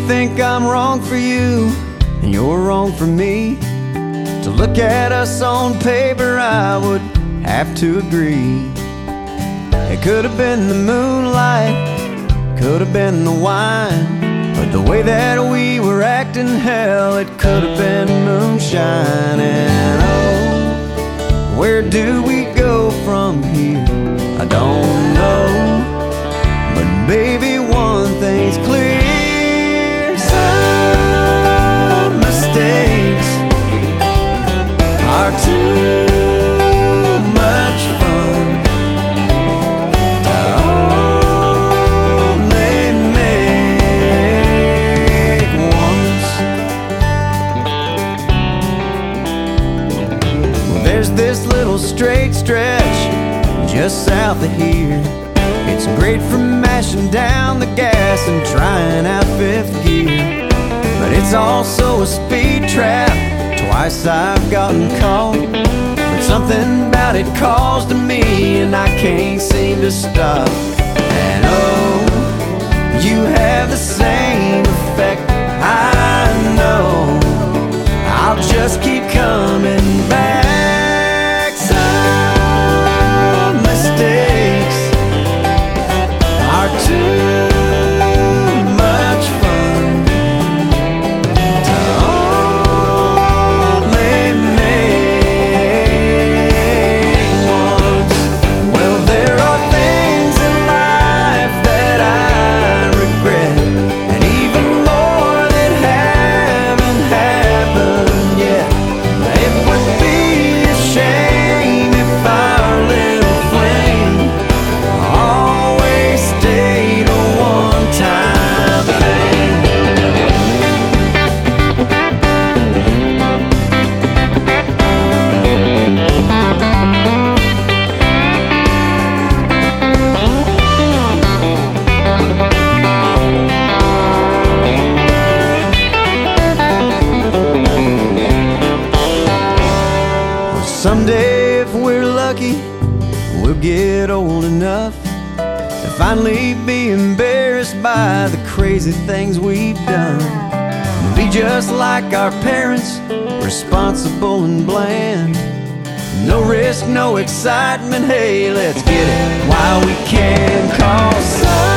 think I'm wrong for you, and you're wrong for me. To look at us on paper, I would have to agree. It could have been the moonlight, could have been the wine, but the way that we were acting, hell, it could have been moonshine. And oh, where do we go from here? I don't know, but baby, one thing's clear: some mistakes are too much fun to only make once. Well, there's this little straight stretch just south of here. It's great for mashing down the gas and trying out fifth gear, but it's also a speed trap. Twice I've gotten caught, but something about it calls to me, and I can't seem to stop. And oh, you have the same effect, I know. I'll just keep coming back. Some mistakes are too much fun to only make once. Well, there are things in life that I regret, and even more that haven't happened yet. It would be a shame if our little flame always stayed a one-time thing. Well, someday, if we're lucky, we'll get old enough to finally be embarrassed by the crazy things we've done. Be just like our parents, responsible and bland. No risk, no excitement, hey, let's get it while we can. Cause